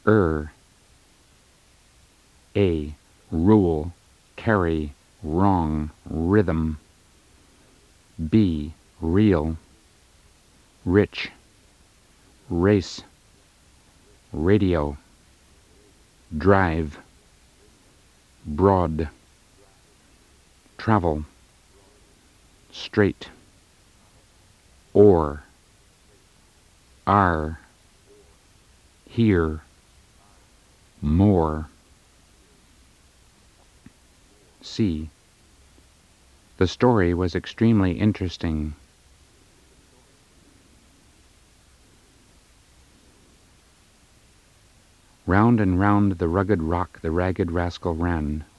A. Rule, carry, wrong, rhythm. B. Real, rich, race, radio, drive, broad, travel, straight, or, are, here, more. C. The story was extremely interesting. Round and round the rugged rock the ragged rascal ran,